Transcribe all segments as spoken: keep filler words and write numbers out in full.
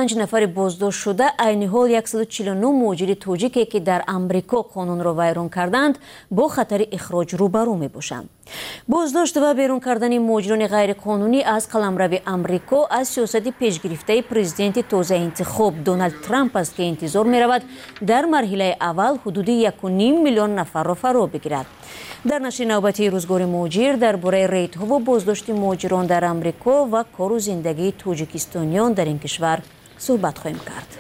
پنج نفر بازداشت شده عین حال صد و چهل و نه مهاجر تاجیکی که در آمریکا قانون را ویران کردند با خطر اخراج روبرو می باشند. بازداشت و بیرون کردن مهاجران غیر قانونی از قلمرو آمریکا از سیاست پیشگرفته پرزیدنت تازه انتخاب دونالد ترامپ است که انتظار می رود در مرحله اول حدود یک و نیم میلیون نفر را فرا بگیرد. در نشر نوبتی روزگار مهاجر درباره ریت‌ها و بازداشت مهاجران در آمریکا و کار و زندگی تاجیکستانیان در این کشور صحبت خواهیم کرد.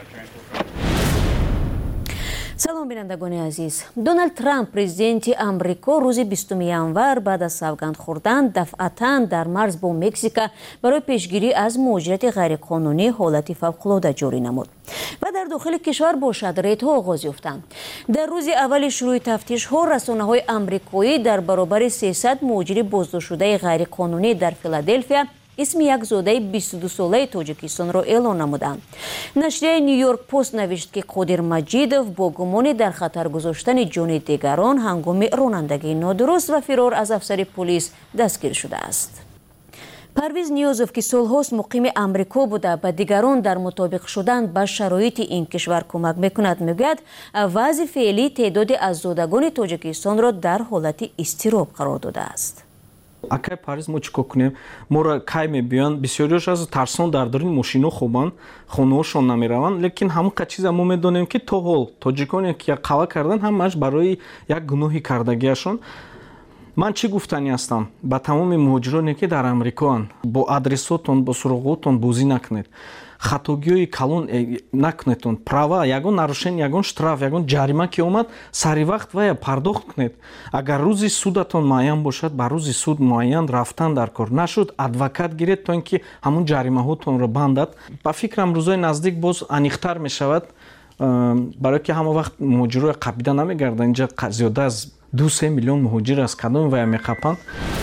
سلام بینندگان عزیز. دونالد ترامپ پرزیدنت آمریکا روز بیستم ژانویه بعد از سوگند خوردن دفعتاً در مرز با مکزیک برای پیشگیری از مهاجرت غیرقانونی حالت فوق‌العاده جاری نمود و در داخل کشور با ریت‌ها آغاز یافتند. در روز اول شروع تفتیش‌ها رسانه‌های آمریکایی در برابر سیصد مهاجر بازداشت شده غیرقانونی در فیلادلفیا اسم یک زاده بیست و دو ساله تاجیکستان را اعلام نمودند. نشریه نیویورک پست نوشت که قادر مجیدوف با گمان در خطر گذاشتن جان دیگران هنگام رانندگی نادرست و فرار از افسر پلیس دستگیر شده است. پرویز نیازوف که سالهاست مقیم آمریکا بوده به دیگران در مطابق شدن با شرایط این کشور کمک میکند میگوید وضع فعلی تعداد از زادگان تاجیکستان را در حالت اضطراب قرار داده است. акай париз мо чӣ кор кунем моро кай мебиёнд бисёриёш аз тарсон дар дори мошино хобанд хонаҳошон намераванд лекин ҳамон қа чиза мо медонем ки то ҳол тоҷиконе ки қава карданд ҳамааш барои як гуноҳи кардагиашон. ман чӣ гуфтанӣ ҳастам ба тамоми муҳоҷироне ки дар амрикоанд бо адресотон бо суроғотон бозӣ накунед, хатогиҳои калон накунедтон, права ягон нарушени ягон штраф ягон ҷарима ки омад сари вақт вая пардохт кунед. агар рӯзи судатон муайян бошад ба рӯзи суд муайян рафтан дар кор, нашуд адвокат гиред то ин ки ҳамон ҷаримаҳотонро бандад. ба фикрам рӯзои наздик боз аниқтар мешавад, барое ки ҳама вақт муҳоҷирои қабида намегарданд. инҷа зиёда аз ду се миллион муҳоҷир аз кадоми вая меқапанд.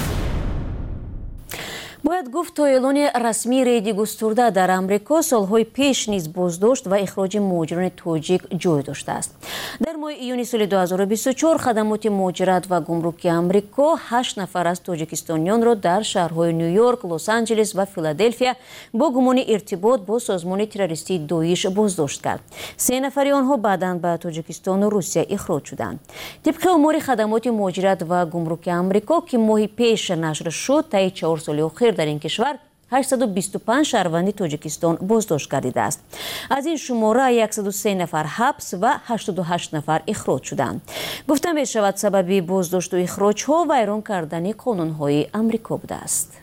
باید گفت تا اعلان رسمی ریدی گسترده در آمریکا سالهای پیش نیز بازداشت و اخراج مهاجران تاجیک جای داشته است. در ماه ایون سال دو هزار و بیست و چهار خدمات مهاجرت و گمرکی آمریکا هشت نفر از تاجیکستانیان را در شهرهای نیویورک، لس آنجلس و فیلادلفیا با گمان ارتباط با سازمان تروریستی داعش بازداشت کرد. سه نفر آنها بعداً به تاجیکستان و روسیه اخراج شدند. طبق آمار خدمات مهاجرت و گمرک آمریکا که ماه پیش نشر شد تا چهار سال اخیر در این کشور هشتصد و بیست و پنج شهروند تاجیکستان بازداشت گردیده است. از این شماره صد و سه نفر حبس و هشتاد و هشت نفر اخراج شدند. گفته می شود سبب بازداشت و اخراج ها ویران کردن قانون های آمریکا بوده است.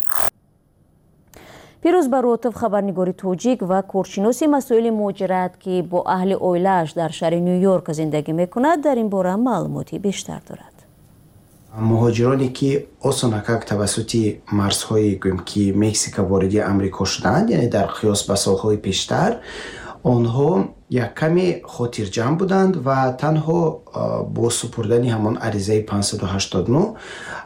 پیروز براتوف خبرنگاری تاجیک و کارشناس مسائل مهاجرت که با اهل عائله‌اش در شهر نیویورک زندگی میکند در این باره معلوماتی بیشتر دارد. مهاجرانی که осонакак тавассути марзҳои гӯем ки Мексика вориди Амрико шуданд, яъне дар қиёс ба солҳои пештар, онҳо як каме хотирҷамъ буданд ва танҳо бо супурдани ҳамон аризаи панҷсаду ҳаштод и нӯ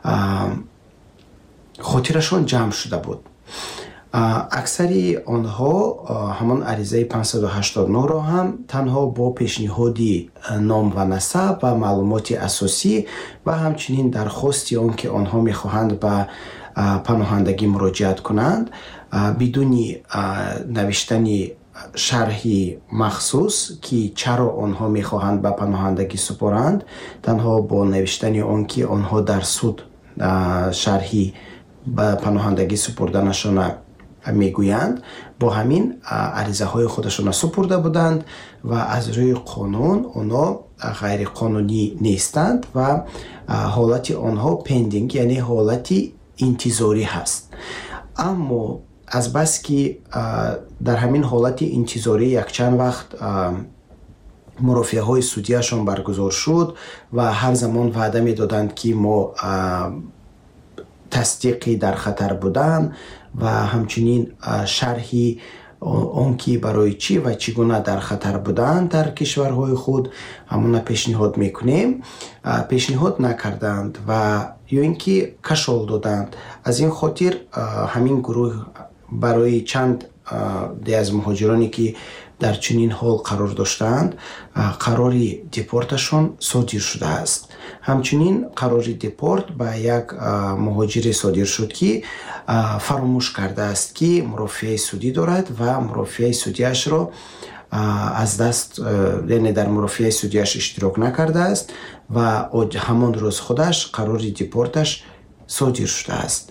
хотирашон ҷамъ шуда буд. аксари онҳо ҳамон аризаи панҷсаду ҳаштод и нӯ-ро ҳам танҳо бо пешниҳоди ном ва насаб ва маълумоти асосӣ ва ҳамчунин дархости он ки онҳо мехоҳанд ба паноҳандагӣ муроҷиат кунанд бидуни навиштани шарҳи махсус ки чаро онҳо мехоҳанд ба паноҳандагӣ супоранд, танҳо бо навиштани он ки онҳо дар суд шарҳи ба паноҳандагӣ супурданашона мегӯянд, бо ҳамин аризаҳои худашона супурда буданд ва аз рӯи қонун онҳо ғайриқонунӣ нестанд ва ҳолати онҳо пендинг, яъне ҳолати интизорӣ ҳаст. аммо азбас ки дар ҳамин ҳолати интизорӣ якчанд вақт мурофиаҳои судияшон баргузор шуд ва ҳар замон ваъда медоданд ки мо тасдиқи дар хатар будан ва ҳамчунин шарҳи он ки барои чӣ ва чӣ гуна дар хатар буданд дар кишварҳои худ ҳамона пешниҳод мекунем, пешниҳод накарданд ва ё ин ки кашол доданд. аз ин хотир ҳамин гурӯҳ барои чанд де аз муҳоҷироне ки дар чунин ҳол қарор доштаанд қарори депорташон содир шудааст. ҳамчунин қарори депорт ба як муҳоҷире содир шуд ки фаромӯш кардааст ки мурофиаи судӣ дорад ва мурофиаи судиашро аз даст яъне дар мурофиаи судиаш иштирок накардааст ва ҳамон рӯз худаш қарори депорташ содир шудааст.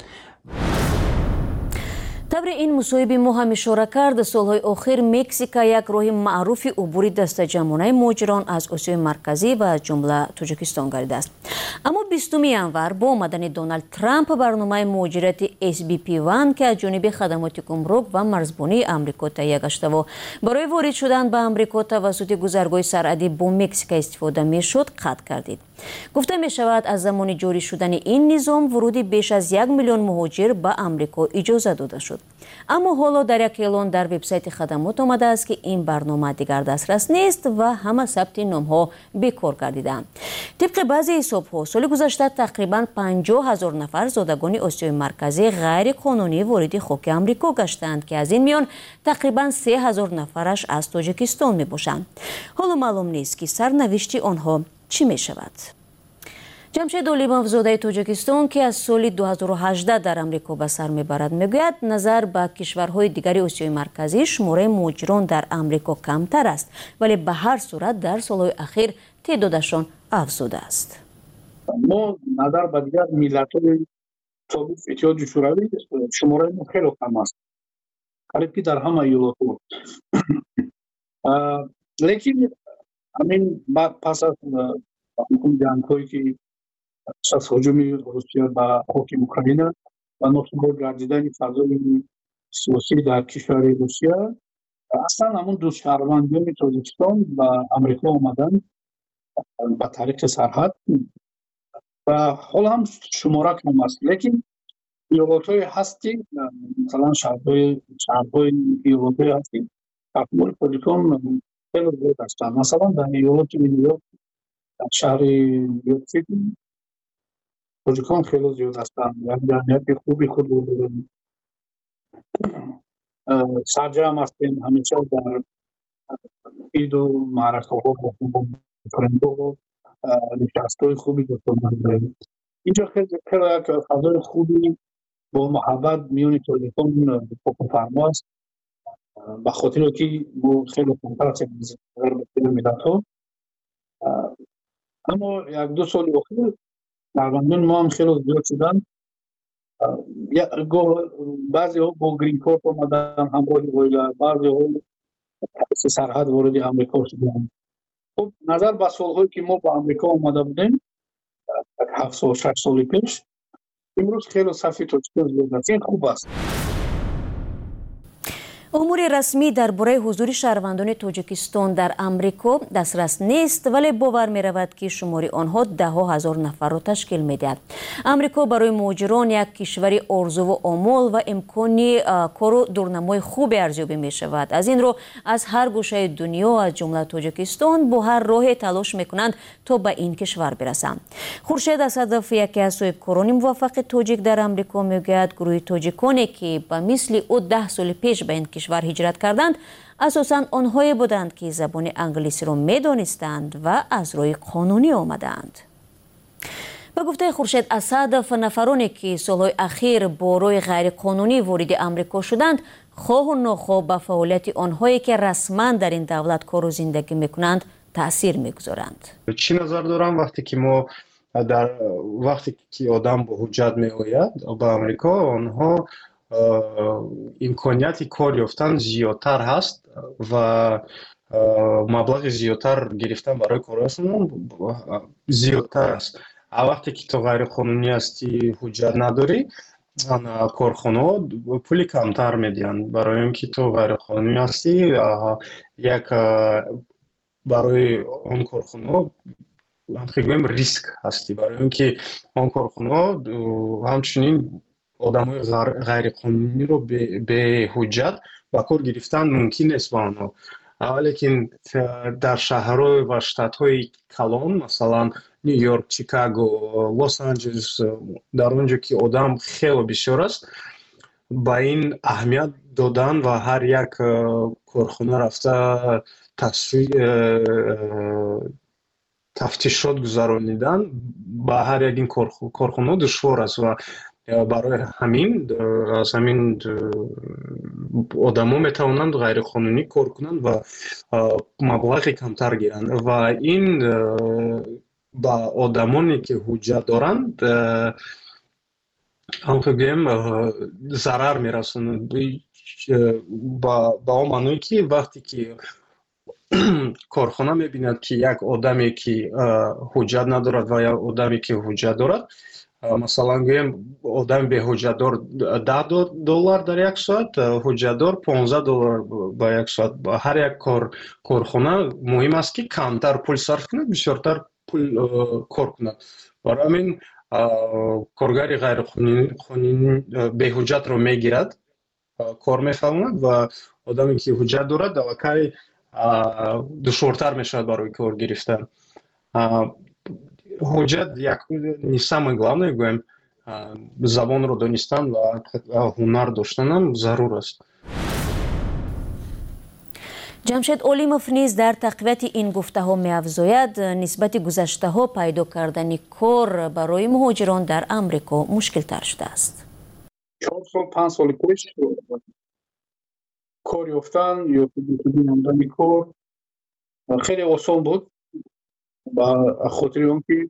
табри ин мусоҳиби мо ҳам ишора кард, солҳои охир Мексика як роҳи маъруфи убури дастаҷамонаи муҳоҷирон аз Осиёи марказӣ ва аз ҷумла Тоҷикистон гардидааст. Аммо бистуми январ бо омадани Доналд Трамп барномаи муҳоҷирати эс би пи один ки аз ҷониби хадамоти гумрук ва марзбонии амрико таҳия гаштаву барои ворид шудан ба амрико тавассути гузаргоҳи сарҳадӣ бо Мексика истифода мешуд, қатъ гардид. гуфта мешавад аз замони ҷорӣ шудани ин низом вуруди беш аз як миллион муҳоҷир ба амрико иҷоза дода шуд. аммо ҳоло дар як эълон дар вебсайти хадамот омадааст ки ин барнома дигар дастрас нест ва ҳама сабти номҳо бекор гардидаанд. тибқи баъзе ҳисобҳо соли гузашта тақрибан панҷоҳ ҳазор нафар зодагони Осиёи марказӣ ғайриқонунӣ вориди хоки амрико гаштаанд ки аз ин миён тақрибан се ҳазор нафараш аз Тоҷикистон мебошанд. ҳоло маълум нест ки сарнавишти онҳо чӣ мешавад. ҷамшед Олимовзодаи Тоҷикистон ки аз соли ду ҳазору ҳаждаҳ дар амрико ба сар мебарад мегӯяд назар ба кишварҳои дигари Осиёи марказӣ шумораи муҳоҷирон дар амрико камтар аст, вале ба ҳар сурат дар солҳои ахир теъдодашон афзудааст. мо назар ба дигар миллатҳои собиқ иттиҳоди шӯравӣ шумораи мо хеле кам аст, қариб дар ҳама иёлотҳо. лекин ҳамин пас аз ҷангҳое ки аз ҳуҷуми Русия ба хоки Украина ва носугор гардидани фазои сиёсӣ дар кишвари Русия, аслан ҳамун ду шаҳрвандони Тоҷикистон ба амрико омаданд ба тариқи сарҳад ва ҳол ҳам шумора кам аст. лекин иёлотҳое ҳаст ки масалан шаҳрҳои шаҳрҳои иёлотҳое ҳаст ки таҳвили Тоҷикистон хеле зиёд ҳастанд. масалан дар иёлоти Ню-Йорк, дар шаҳри Нью-Йорк-Сити тоҷикон хеле зиёд ҳастанд. як ҷамъияти хуби худ дорем. сарҷам ҳастем ҳамеша дар иду маъракаҳо френдҳо нишастҳои хуби дорем. инҷо хеле як фазои хуби бо муҳаббат миёни тоҷикон фокуфармо аст, ба хотире ки мо хеле камтар ҳастем аз дигар миллатҳо. аммо як ду соли охир шаҳрвандони мо ҳам хеле зиёд шуданд. баъзеҳо бо грин корт омадан ҳамроҳи оила, баъзеҳо тариқи сарҳад вориди амрико шуданд. хуб назар ба солҳое ки мо ба амрико омада будем ҳафт сол шаш соли пеш, имрӯз хеле сафи тоҷикон зиёд аст. ин хуб аст. умури расмӣ дар бораи ҳузури шаҳрвандони Тоҷикистон дар амрико дастрас нест, вале бовар меравад ки шумори онҳо даҳҳо ҳазор нафарро ташкил медиҳад. амрико барои муҳоҷирон як кишвари орзуву омол ва имкони кору дурнамои хубе арзёбӣ мешавад. аз ин рӯ аз ҳар гӯшаи дунё аз ҷумла Тоҷикистон бо ҳар роҳе талош мекунанд то ба ин кишвар бирасанд. хуршед асадов, яке аз соҳибкорони муваффақи тоҷик дар амрико, мегӯяд гурӯҳи тоҷиконе ки ба мисли ӯ даҳ соли пеш ба ин кишвар ҳиҷрат карданд, асосан онҳое буданд ки забони англисиро медонистанд ва аз роҳи қонунӣ омадаанд. ба гуфтаи Хуршед Асадов, нафароне ки солҳои ахир бо роҳи ғайриқонунӣ вориди амрико шуданд, хоҳу нохоҳ ба фаъолияти онҳое ки расман дар ин давлат кору зиндагӣ мекунанд таъсир мегузоранд. чӣ назар дорам вақте ки мо дар вақте ки одам бо ҳуҷҷат меояд ба амрико, онҳо имконияти кор ёфтан зиёдтар ҳаст ва маблағи зиёдтар гирифтан барои корашон зиёдтар аст. а вақте ки то ғайриқонунӣ ҳастӣ, ҳуҷҷат надорӣ, корхонаҳо пули камтар медиҳанд, барои он ки то ғайриқонунӣ ҳастӣ, як барои он корхонаҳо гӯем риск ҳастӣ, барои он ки он корхонаҳо ҳамчунин одамои ғайриқонуниро беҳуҷҷат ба кор гирифтан мумкин нест ба онҳо. лекин дар шаҳрҳо ва штатҳои калон, масалан Нью-Йорк, Чикаго, Лос-Анҷелес, дар он ҷо ки одам хеле бисёр аст, ба ин аҳамият додан ва ҳар як корхона рафта тафтишот гузаронидан ба ҳар як ин корхона душвор аст ва барои ҳамин аз ҳамин одамо метавонанд ғайриқонунӣ кор кунанд ва маблағи камтар гиранд ва ин ба одамоне ки ҳуҷҷат доранд ҳамонطور гӯем зарар мерасонад ба он маъное ки вақте ки корхона мебинад ки як одаме ки ҳуҷҷат надорад ва як одаме ки ҳуҷҷат дорад, масалан гӯем одами беҳуҷҷатдор даҳ доллар дар як соат, ҳуҷҷатдор понздаҳ доллар ба як соат. Ҳар як корхона муҳим аст ки камтар пул сарф кунад, бисёртар пул кор кунад. Барои ҳамин коргари ғайриқонунӣ беҳуҷҷатро мегирад, кор мефаҳмад ва одаме ки ҳуҷҷат дорад аллакай душвортар мешавад барои кор гирифтан. ҳуҷҷат як самое главное гӯем забонро донистан ва ҳунар доштанам зарур аст. ҷамшед Олимов низ дар тақвияти ин гуфтаҳо меафзояд, нисбати гузаштаҳо пайдо кардани кор барои муҳоҷирон дар Амрико мушкилтар шудааст. чор сол панҷ соли пеш кор ёфтан ё намудани кор хеле осон буд ба хотири он ки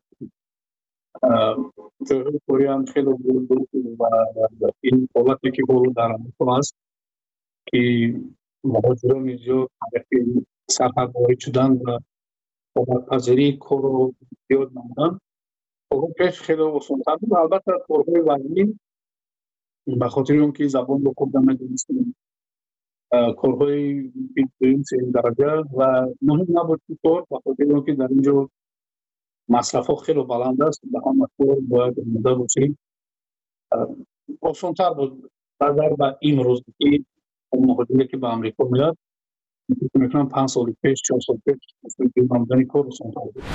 ҷойҳои кориам хеле буд ва ин ҳолате ки ҳоло дар Амрико аст ки муҳоҷирони зиёд ҳадафи сарҳад ворид шуданд ва омадпазирии корро зиёд намуданд. ҳоло пеш хеле осонтар буд. Албатта корҳои вазнин ба хотири он ки забонро хуб намедонистем, корҳои дуюм сеюм дараҷа ва муҳим набуд ки кор ба хотири он ки дар ин ҷо масрафҳо хеле баланд аст, ба ҳама кор бояд омода бошӣ. Осонтар буд назар ба имрӯз ки муҳоҷире ки ба Амрико меяд, фикр мекунам панҷ соли пеш чор соли пеш намудани кор осонтар буд.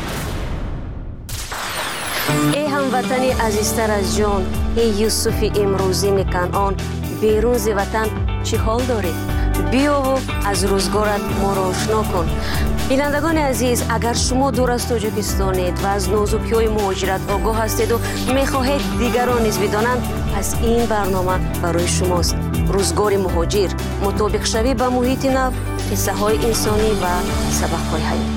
эй ҳамватани азизтар аз ҷон, эй Юсуфи имрӯзини Канъон, берун зи ватан чӣ ҳол доред? биёву аз рӯзгорат моро ошно кун. бинандагони азиз, агар шумо дур аз Тоҷикистонед ва аз нозукиҳои муҳоҷират огоҳ ҳастеду мехоҳед дигарон низ бидонанд, пас ин барнома барои шумост. рӯзгори муҳоҷир, мутобиқшавӣ ба муҳити нав, қиссаҳои инсонӣ ва сабақҳои ҳаёт.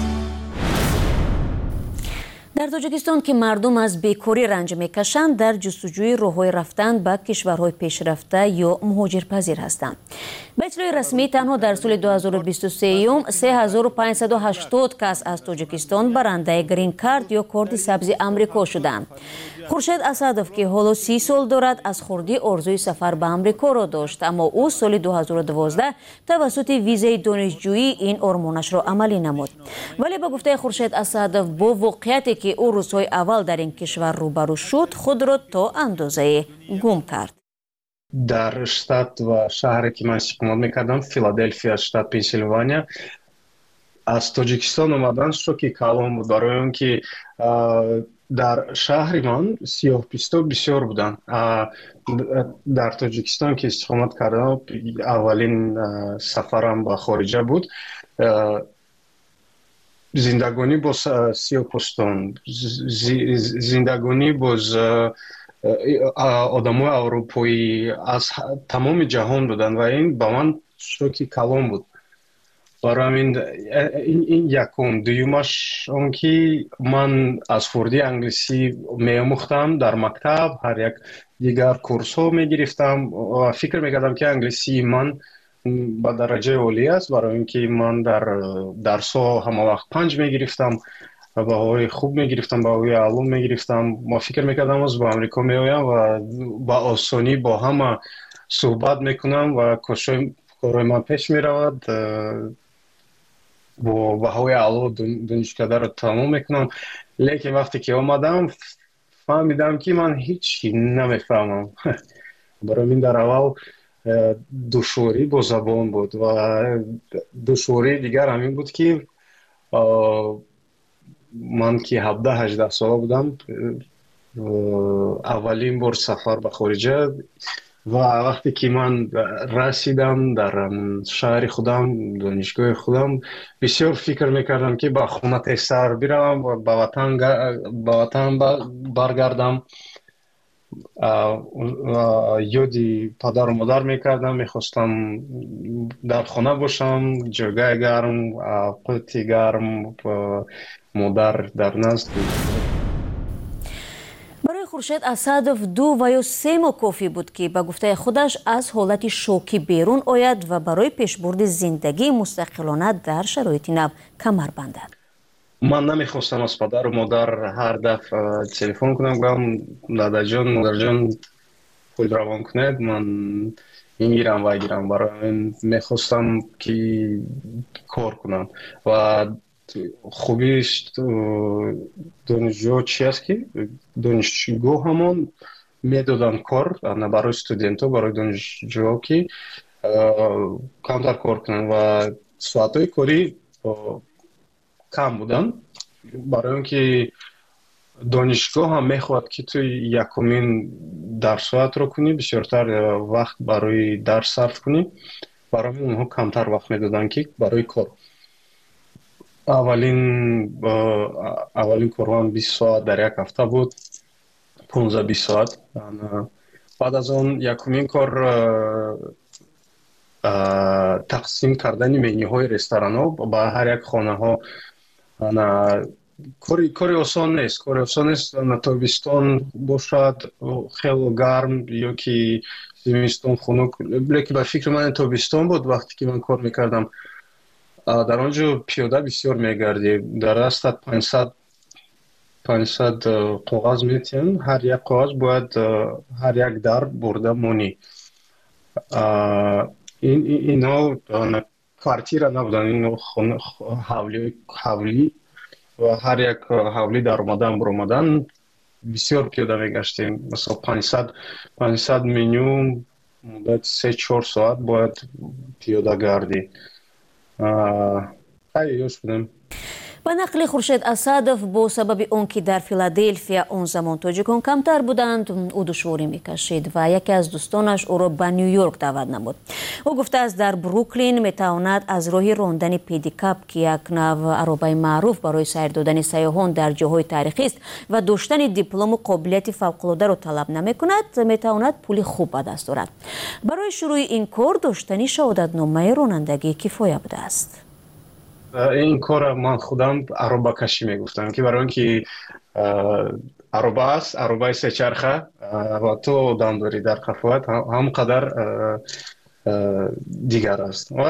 дар Тоҷикистон ки мардум аз бекорӣ ранҷ мекашанд, дар ҷустуҷӯи роҳҳои рафтан ба кишварҳои пешрафта ё муҳоҷирпазир ҳастанд. ба иттилои расмӣ танҳо дар соли ду ҳазору бисту сеюм се ҳазору панҷсаду ҳаштод кас аз Тоҷикистон барандаи грин кард ё корти сабзи Амрико шуданд. Хуршед Асадов ки ҳоло си сол дорад, аз хурдӣ орзуи сафар ба Амрикоро дошт, аммо ӯ соли ду ҳазору дувоздаҳ тавассути визаи донишҷӯӣ ин ормонашро амалӣ намуд. Вале ба гуфтаи Хуршед Асадов, бо воқеияте ки ӯ рӯзҳои аввал дар ин кишвар рӯбарӯ шуд, худро то андозае гум кард. дар штат ва шаҳре ки ман иstiqomат мекардам, Филадельфия, штат Пенсильвания, аз Тоҷикистон омадан шоки калон буд, барои он ки дар шаҳри ман сиёҳпӯсто бисёр буданд. дар Тоҷикистон ки иstiqomат кардам, аввалин сафарам ба хориҷа буд. зиндагонӣ бо сиёҳпӯстон, зиндагонӣ бо одамои аврупоӣ аз тамоми ҷаҳон буданд ва ин ба ман шоки калон буд. барои ҳамин ин якум. дуюмаш он ки ман аз хурдӣ англисӣ меомӯхтам дар мактаб, ҳар як дигар курсҳо мегирифтам ва фикр мекардам ки англисии ман ба дараҷаи олӣ аст, барои ин ки ман дар дарсҳо ҳамавақт панҷ мегирифтам, баҳои хуб мегирифтам, баҳои аълум мегирифтам. ма фикр мекардам аз ба Амрико меоям ва ба осонӣ бо ҳама суҳбат мекунам ва корои ман пеш меравад, бо баҳои аъло донишкадаро тамом мекунам. лекин вақте ки омадам, фаҳмидам ки ман ҳичи намефаҳмам. барои ин дар аввал душворӣ бо забон буд ва душвории дигар ҳамин буд ки ман ки ҳабдаҳ ҳаждаҳ сола будам, аввалин бор сафар ба хориҷа ва вақте ки ман расидам дар шаҳри худам, донишгоҳи худам, бисёр фикр мекардам ки ба хона тезтар биравам, ба ватан ба ватан баргардам. ёди падару модар мекардам, мехостам дар хона бошам, ҷойгоҳи гарм, қути гарм, модар дар назд. барои Хуршед Асадов ду ва ё се моҳ кофӣ буд ки ба гуфтаи худаш аз ҳолати шокӣ берун ояд ва барои пешбурди зиндагии мустақилона дар шароити нав камар бандад. ман намехостам аз падару модар ҳар дафъа телефон кунам, гӯям дадаҷон, модарҷон, пул равон кунед, ман ин гирам вай гирам. барои ин мехостам ки кор кунам. ва хубии донишҷӯ чи аст ки донишгоҳамон медоданд кор барои студентҳо, барои донишҷӯҳо ки камтар кор кунанд ва соатҳои корӣ кам будан, барои он ки донишгоҳ ҳам мехоҳад ки ту якумин дарсоатро кунӣ, бисёртар вақт барои дарс сарф кунӣ. барои ин онҳо камтар вақт медоданд ки барои кор. аввалин аввалин корвам бист соат дар як ҳафта буд, понздаҳ бист соат. баъд аз он якумин кор тақсим кардани менюҳои ресторанҳо ба ҳар як хонаҳо. кори кори осон нест, кори осон нест. тобистон бошад хело гарм ё ки зимистон хунук, лекин ба фикри ман тобистон буд вақте ки ман кор мекардам. дар он ҷо пиёда бисёр мегардӣ, дар дастат панҷсад коғаз метиҳанд, ҳар як коғаз бояд ҳар як дар бурда монӣ. инҳо квартира набуданд, инҳо ҳавлӣ ва ҳар як ҳавлӣ дар омадан буромадан бисёр пиёда мегаштем. масалан панҷсад панҷсад меню муддати се чор соат бояд пиёда гардӣ. хайли ёш будем. ба нақли Хуршед Асадов, бо сабаби он ки дар Филадельфия он замон тоҷикон камтар буданд, ӯ душворӣ мекашид ва яке аз дӯстонаш ӯро ба Нью-Йорк даъват намуд. ӯ гуфтааст дар Бруклин метавонад аз роҳи рондани педикап, ки як нав аробаи маъруф барои сайр додани сайёҳон дар ҷойҳои таърихист ва доштани диплому қобилияти фавқулодаро талаб намекунад, метавонад пули хуб ба даст орад. барои шурӯи ин кор доштани шаҳодатномаи ронандагӣ кифоя будааст. این کار من خودم عربه کشی میگفتم که برای اینکه عربه است، عربه سه چرخه و تو دم داری در قفوت هم قدر دیگر است. و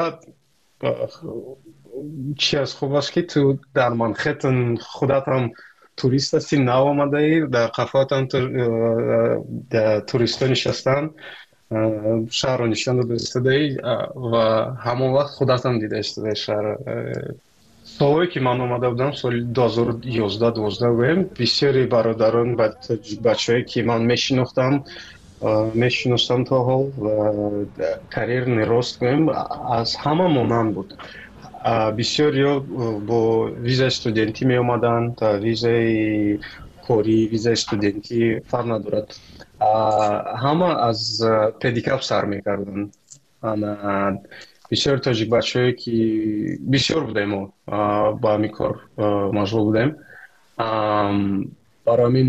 چی از خوب است که تو در منخیتن خودت هم توریست هستی، نو آمده ای، در قفوت هم توریست ها نشستن، شهر رو نشان داده ای و همون وقت خودت هم دیده اشتده شهر. سالهایی که من آمده بودم سال دو هزار و یازده دوازده بودم، بسیاری برادران بچه هایی که من میشناختم میشناختم تا حال و کریر نراست کنیم از همه مانند بود. بسیاری با ویزای استودنتی می آمدن، تا ویزای کاری، ویزای استودنتی فرق ندارد. همه از پدیکاپ سر میکردن. بسیار تاجیک بچه‌ای که بسیار بودیم ما با همین کار مشغول بودیم. برای همین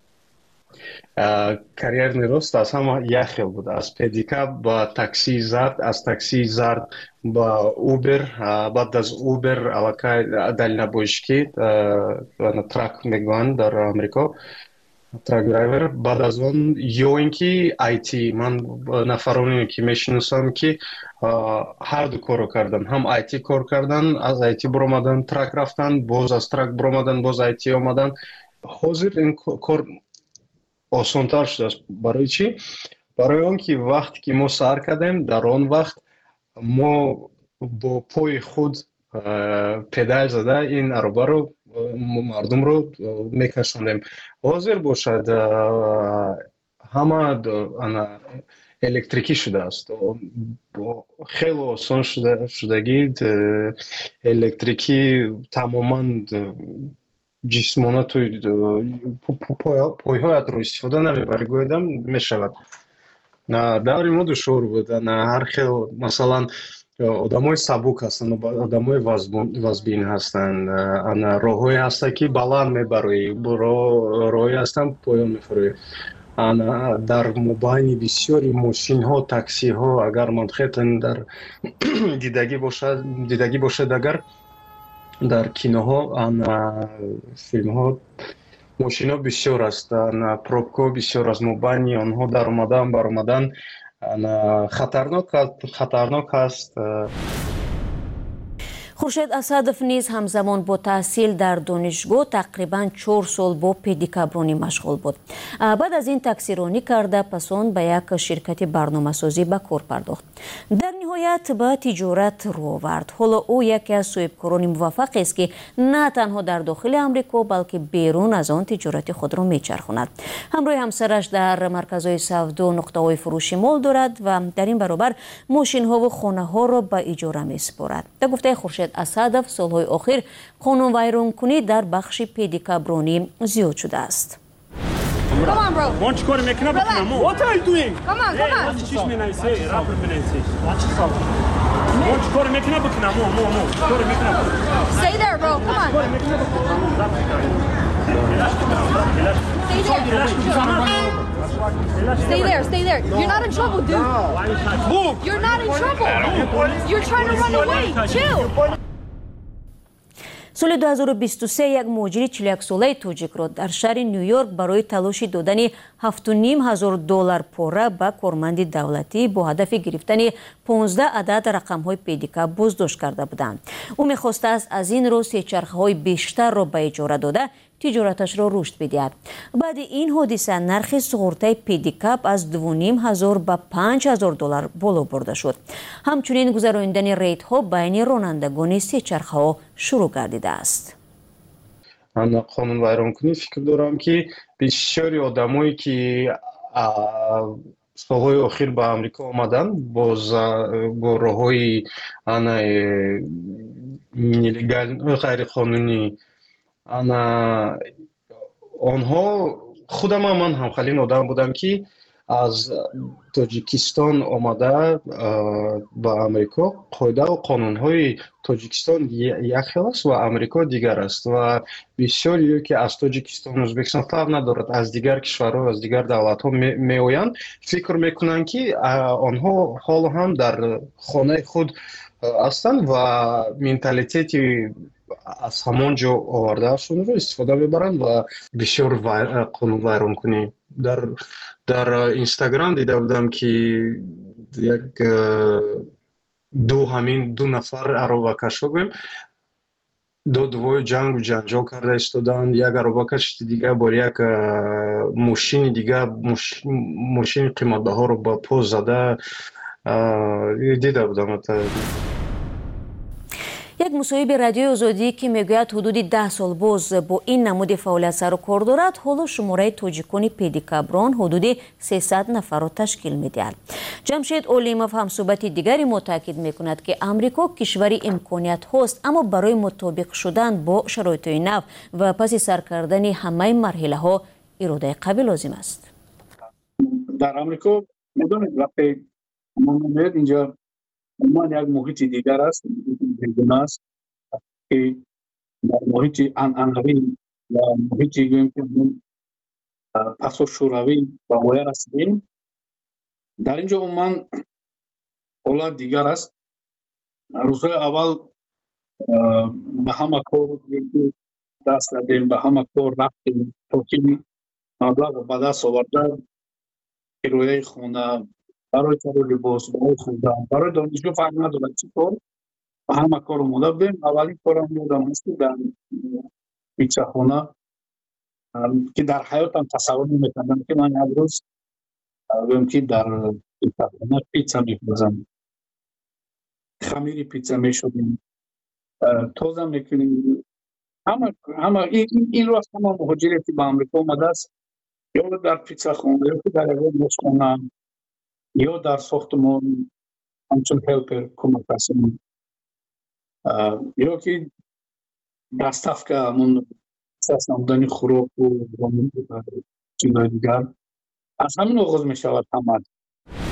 کریر نیروست از همه یک خیل بود، از پدیکاپ با تاکسی زرد، از تاکسی زرد با اوبر، بعد از اوبر علاقه دلیل بوشکی ترک میگویند در آمریکا، ترک درایور. بعد از اون یا اینکه آیتی، من نفرانی که میشناسم که هر دو کارو کردن، هم آیتی کار کردن، از آیتی برآمدن ترک رفتن، باز از ترک برآمدن باز آیتی آمدن. حاضر این کار آسان‌تر شده است. برای چی؟ برای آن که وقتی که ما سر کردیم در آن وقت ما با پای خود پدال زده این عربه رو مردم رو میکشوندیم. حاضر باشد همه الکتریکی شده است، خیلی آسان شده شدگی الکتریکی تماما جسمانه توی پایهایت رو استفاده نمیبری گویدم میشود даври мо душвор буд. Ҳар хел масалан одамои сабук ҳастанд, одамои вазбин ҳастанд. Роҳҳое ҳастанд ки баланд мебароӣ, роҳҳое ҳастанд поён мефароӣ. дар мобайни бисёри мошинҳо, таксиҳо, агар манхетан дар дидагӣ бошад, дидагӣ бошад агар дар киноҳо, филмҳо мошинҳо бисёр аст, пробкаҳо бисёр аст. мобайни онҳо дар омадан баромадан хатарнок аст. хуршед асадов низ ҳамзамон бо таҳсил дар донишгоҳ тақрибан чор сол бо педикабронӣ машғул буд. баъд аз ин таксиронӣ карда, пас он ба як ширкати барномасозӣ ба кор пардохт. дар ниҳоят ба тиҷорат рӯ овард. ҳоло ӯ яке аз соҳибкорони муваффақест ки на танҳо дар дохили амрико, балки берун аз он тиҷорати худро мечархонад. ҳамроҳи ҳамсараш дар марказҳои савдо нуқтаҳои фурӯши мол дорад ва дар ин баробар мошинҳову хонаҳоро ба иҷора месупорад. ба гуфтаи хуршед асадов, солҳои охир қонунвайронкунӣ дар бахши педикабронӣ зиёд шудааст. Come on, bro. Want to go to make up? What are you doing? Come on, come on. Want to say, rapper Menenses. Want to go to make up? Mo, mo, mo. Go to make up. Stay there, bro. Come on. Stay there. Stay there, stay there. You're not in trouble, dude. Move. You're not in trouble. You're trying to run away. Chill. соли ду ҳазору бисту се як муҳоҷири чилу як солаи тоҷикро дар шаҳри Нью-Йорк барои талоши додани ҳафту ним ҳазор доллар пора ба корманди давлатӣ бо ҳадафи гирифтани понздаҳ адад рақамҳои педикаб боздошт карда буданд. ӯ мехостааст аз ин роҳ сечархаҳои бештарро ба иҷора дода тиҷораташро рушд бидиҳад. баъди ин ҳодиса нархи суғуртаи педикаб аз ду ним ҳазор ба панҷ ҳазор доллар боло бурда шуд. ҳамчунин гузарондани рейдҳо байни ронандагони сечархаҳо шурӯъ гардидааст. қонунвайронкунӣ фикр дорам ки бисёри одамое ки солҳои охир ба амрико омаданд бо роҳҳои ғайриқонунӣ, ана онҳо худам ман ҳамхалин одам будам ки аз Тоҷикистон омада ба Амрико. қоидаву қонунҳои Тоҷикистон як хел аст ва Амрико дигар аст ва бисёриё ки аз Тоҷикистон, Ӯзбекистон фарқ надорад, аз дигар кишварҳо, аз дигар давлатҳо меоянд, фикр мекунанд ки онҳо ҳоло ҳам дар хонаи худ ҳастанд ва менталитети аз ҳамон ҷо овардаашонро истифода мебаранд ва бисёр қонунвайронкунӣ. дар дар Инстаграм дида будам ки як ду ҳамин ду нафар аробакашҳо гӯем до дувои ҷангу ҷанҷол карда истоданд. Як аробакаш дигар бо як мошини дигар мошини қиматбаҳоро ба пост зада дида будам. як мусоҳиби радиои озодӣ ки мегӯяд ҳудуди даҳ сол боз бо ин намуди фаъолият сару кор дорад, ҳоло шумораи тоҷикони педикаброн ҳудуди сесад нафарро ташкил медиҳад. ҷамшед олимов ҳамсӯҳбати дигари мо таъкид мекунад ки амрико кишвари имкониятҳост, аммо барои мутобиқ шудан бо шароитҳои нав ва паси сар кардани ҳамаи марҳилаҳо иродаи қавӣ лозим аст. дар амрико медонед вақте мо меояд инҷо умуман як муҳити дигар аст, бегуна аст ки дар муҳити анъанавӣ ва муҳити гӯем ки пасошӯравӣ ба воя расидем. дар ин ҷо умуман ҳолат дигар аст. рӯзҳои аввал ба ҳама кор даст дадем, ба ҳама кор рафтем, то ки маблағро ба даст оварда кирояи хона, барои хариди либос, барои хӯрдан, барои донишгоҳ фарқ надорад чӣ кор, ба ҳама кор омода будем. аввалин корам ёдам аст ки дар питсахона ки дар ҳаётам тасаввур наметавонам ки ман як рӯз гӯем ки дар питсахона питса мепазам, хамири питса мешудем, тоза мекунем. ҳама инро аст ҳама муҳоҷире ки ба амрико омадааст, ё дар питсахона ё ки дар ягон ошхона ё дар сохтмон ҳамчун ҳелпер кӯмакрасон ё ки доставка ҳамон намудани хӯроку чизои дигар. аз ҳамин оғоз мешавад ҳама.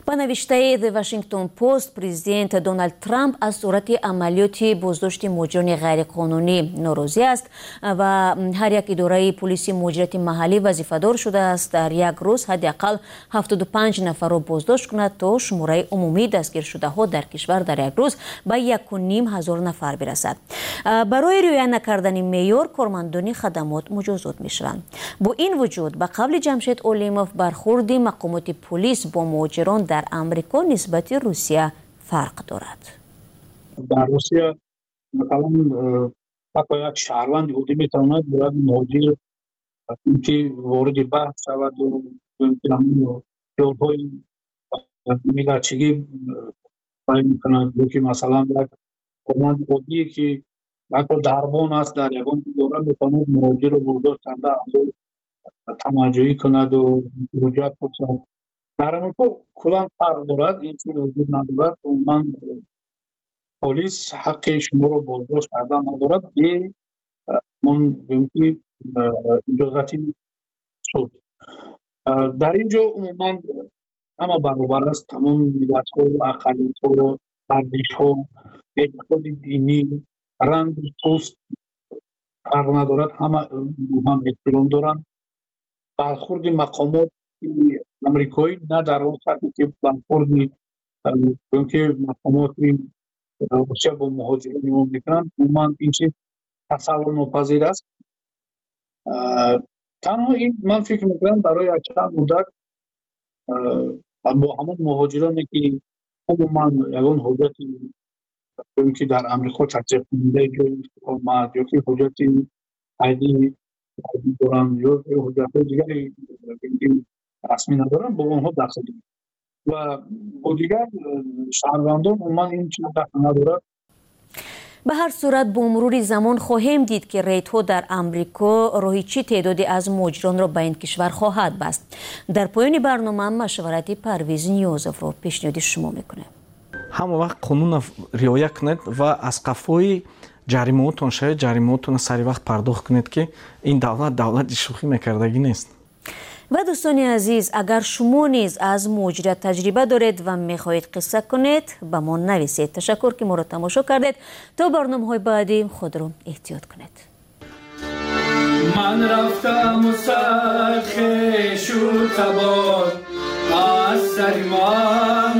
ба навиштаи The Washington Post президент Дональд Трамп аз сурати амалиёти боздошти муҳоҷирони ғайриқонунӣ норозӣ аст ва ҳар як идораи полиси муҳоҷирати маҳаллӣ вазифадор шудааст дар як рӯз ҳадди ақал ҳафтоду панҷ нафарро боздошт кунад то шумораи умумии дастгиршудаҳо дар кишвар дар як рӯз ба яку ним ҳазор нафар бирасад. барои риоя накардани меъёр кормандони хадамот муҷозот мешаванд. бо ин вуҷуд ба қавли Ҷамшед Олимов бархурди мақомоти полис бо муҳоҷирон дар амрико нисбати Русия фарқ дорад. дар Русия مثلا حتی یک شهروند یهودی میتواند باید مهاجر که وارد بحث شود و جلهای میلادچگی باید میکند که مثلا یک کارمند یهودی که یک دربان است در یگان دوره میتواند مهاجر رو برداشت کنده تماجایی کند و رجوع کنند. در امریکا کلان فرق دارد، این چیز وجود ندارد و من پلیس حق شما رو بازداشت کردن ندارد به من بگویی اجازتی شد. در اینجا عموما همه برابر است، تمام ملت ها و اقلیت ها و ارزش ها، اعتقاد دینی، رنگ پوست فرق ندارد، همه هم احترام دارند. برخورد مقامات امریکایی نه در اون سطحی که برخورد که مقامات روسیه با مهاجرین ایمان میکنند، عموما این چیز تصور ناپذیر است. تنها این من فکر میکنم برای چند مدت با همون مهاجرانی که عموما یگان حجتی که در امریکا تحصیل کننده جای اقامت یا که حجتی عیدی دارن یا حجت دیگری رسمی ندارن با اونها دخل دارن و با دیگر شهروندان عموما این چیز دخل ندارد. به هر صورت با مرور زمان خواهیم دید که ریت‌ها در امریکا راهی چی تعدادی از مهاجران را به این کشور خواهد بست. در پایان برنامه مشورتی پرویز نیازов را پیشنهاد شما میکنه. همه وقت قانون رعایت کنید و از قفای جریمه‌تون شاید جریمه‌تون سری وقت پرداخت کنید که این دولت دولت شوخی میکردگی نیست. و دوستان عزیز، اگر شما نیز از مهاجرت تجربه دارید و میخواهید قصه کنید با ما نویسید. تشکر که ما را تماشا کردید. تا برنامه‌های بعدی خود را احتیاط کنید. من رفتم و سرخ شد تبار از سر من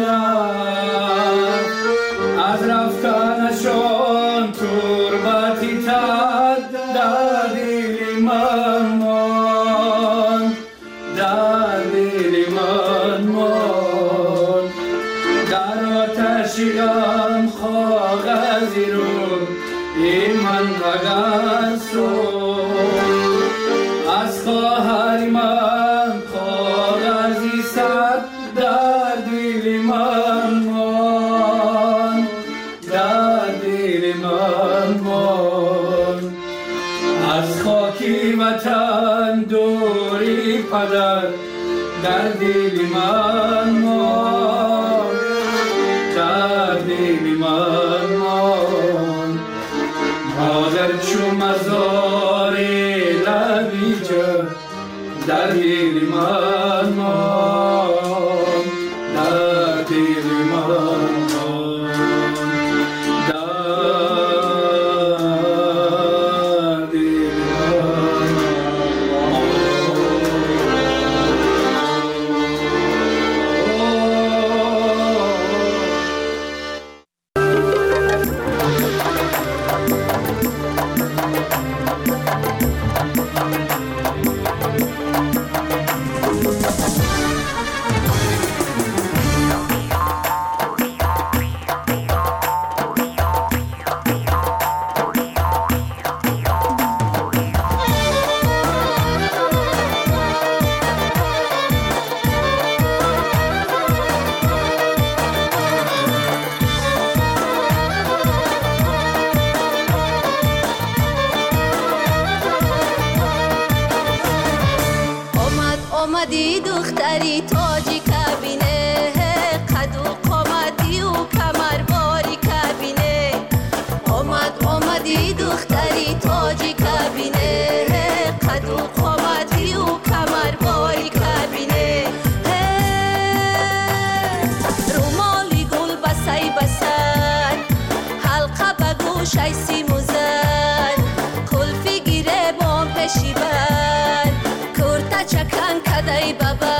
از رفتنشان تربتی تد در دل من مان در دل من مان در آتشی غم کاغذی رو ای من وگر از خواهر من کاغذی صد در دل من مان در دل من مان از خاکی وطن دوری پدر در دل من مان در دل من مان مادر چو مزار لبیجه در دل من مان در دل من مان در دل آمدی دختری تاجی کبینه قد و قامتی و کمرباری کبینه آمد آمدی دختری تاجی کبینه قد و قامتی و کمرباری کبینه گوشای سیموزن قلفی گیره بام پشی بر کرتا چکن کدای بابا